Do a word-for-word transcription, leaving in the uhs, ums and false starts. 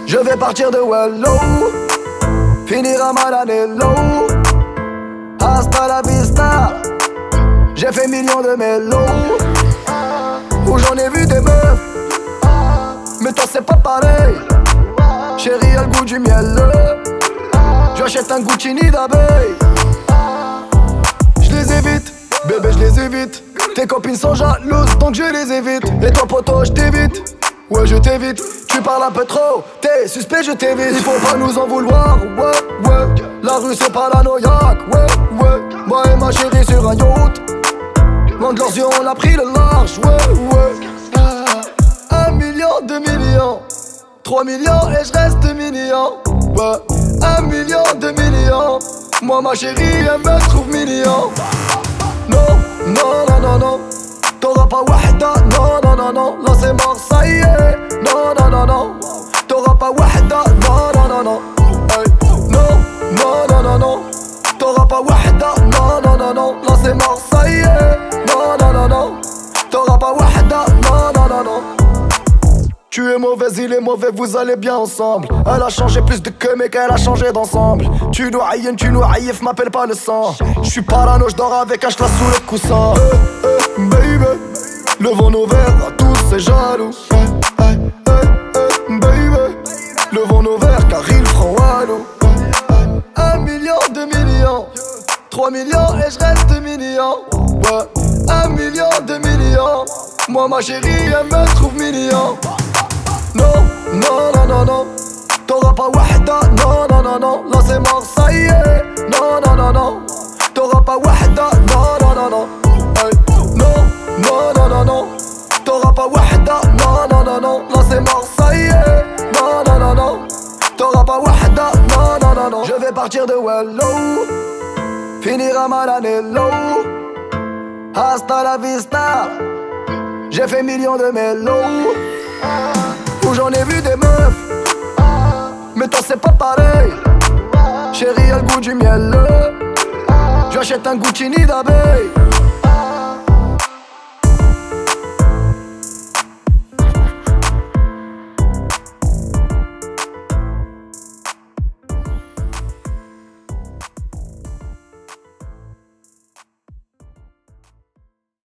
Je vais partir de Wello, finir à Maranello. Hasta la vista, j'ai fait millions de mélos. Où j'en ai vu des meufs, mais toi c'est pas pareil. Chérie a le goût du miel. J'achète un Gucci nid d'abeille. Je les évite, bébé je les évite. Tes copines sont jalouses donc je les évite. Et toi poto je t'évite. Ouais je t'évite, tu parles un peu trop. T'es suspect je t'évite. Il faut pas nous en vouloir, ouais ouais. La rue c'est paranoïaque, ouais ouais. Moi et ma chérie sur un yacht. Loin de leurs yeux on a pris le large, ouais ouais. ah, Un million, deux millions, trois millions et je reste mignon. Ouais, un million, deux millions. Moi ma chérie elle me trouve mignon. Non, non, non, non, non. T'auras pas wahda, non, non, non, non. Là c'est mort, ça y est. Non, non, non, non. T'auras pas wahda, non, non, non, non. Hey. Non, non, non, non, non. T'auras pas wahda, non, non, non, non. Là c'est mort, ça y est. Non, non, non, non. T'auras pas wahda, non, non, non, non. Tu es mauvais, il est mauvais, vous allez bien ensemble. Elle a changé plus de que mais qu'elle a changé d'ensemble. Tu nous haïs, tu nous haïs, m'appelle pas le sang. J'suis parano, j'dors avec un ch'la sous le coussin. Eh, eh, baby, levons nos verres à tous ces jaloux. Eh, eh, eh, eh, baby, levons nos verres car ils feront à nous. Eh, eh, un million, deux millions, trois millions et je reste mignon. Ouais, un million, deux millions. Moi ma chérie elle me trouve mignon. Non, non, non, non, non. T'auras pas wahda, non, non, non, non. Là c'est mort, ça y est. Non, non, non, non. T'auras pas wahda, non, non, non, non. Hey. Non, non, non, non, non. T'auras pas wahda, non, non, non, non. Là c'est mort, ça y est. Non, non, non, non. T'auras pas wahda, non, non, non, non. Je vais partir de Wello, finir à Maranello. Hasta la vista, j'ai fait millions de mélos. Où j'en ai vu des meufs, mais toi c'est pas pareil. Chérie a le goût du miel. J'achète un Gucci nid d'abeille.